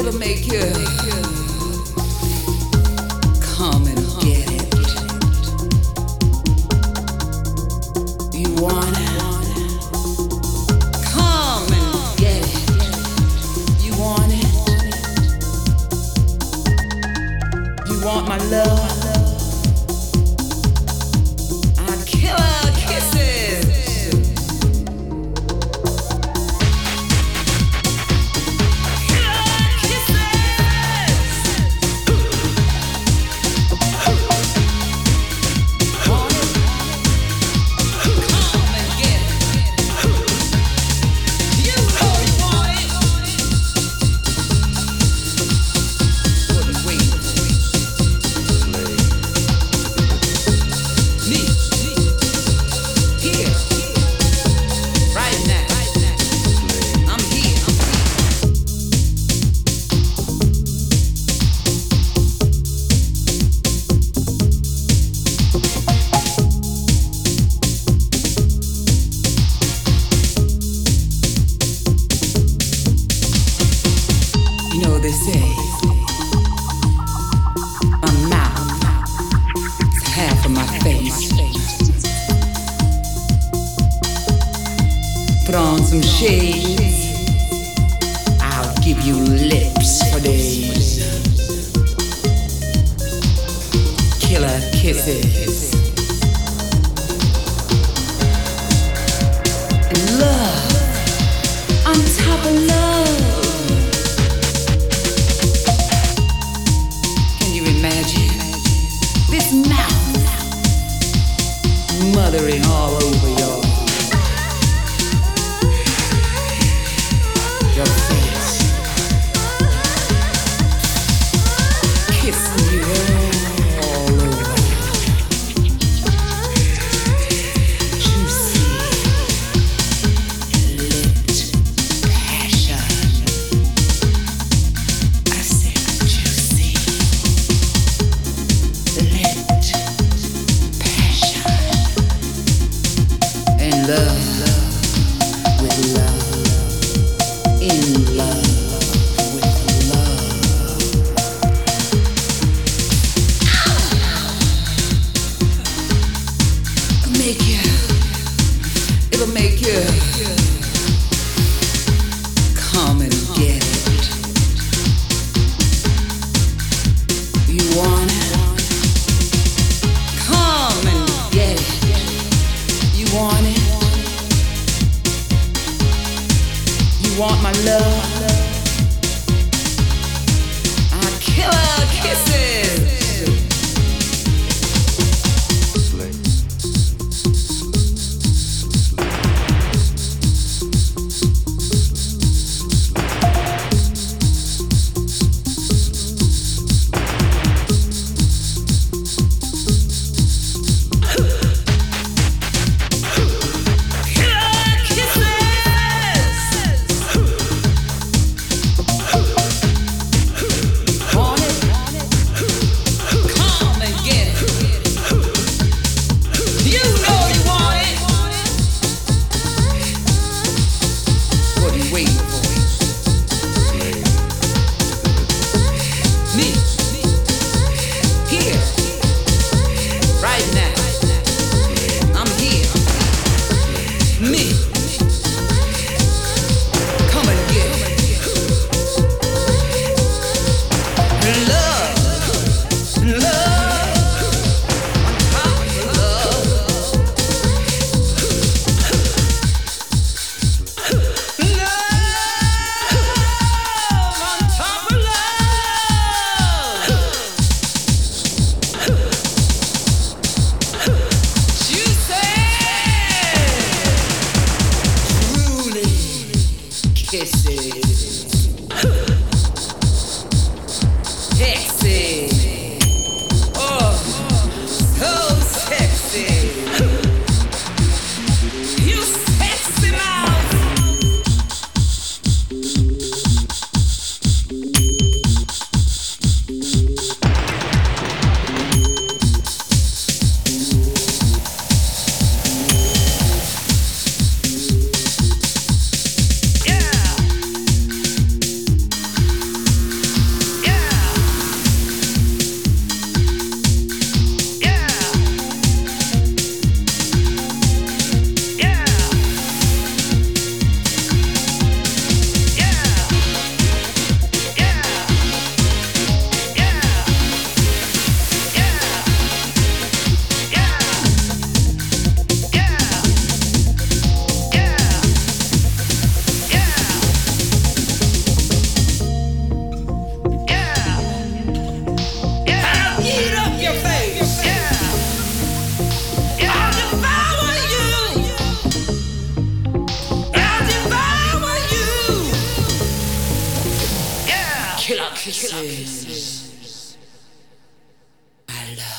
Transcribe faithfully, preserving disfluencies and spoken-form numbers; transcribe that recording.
It'll make you come and get it. You want it? Come and get it. You want it? You want my love? I killer kisses. They say my mouth is half of my face. Put on some shades, I'll give you lips for days. Killer kisses and love on top of love. This mouth mothering all over your your face, kissing you all over, juicy lipped passion. I said juicy. Love, love with love, in love with love. It'll make you, it'll make you come and get it. You want it? Come and get it. You want it? Want my love? I killer kisses. killer kisses. I love.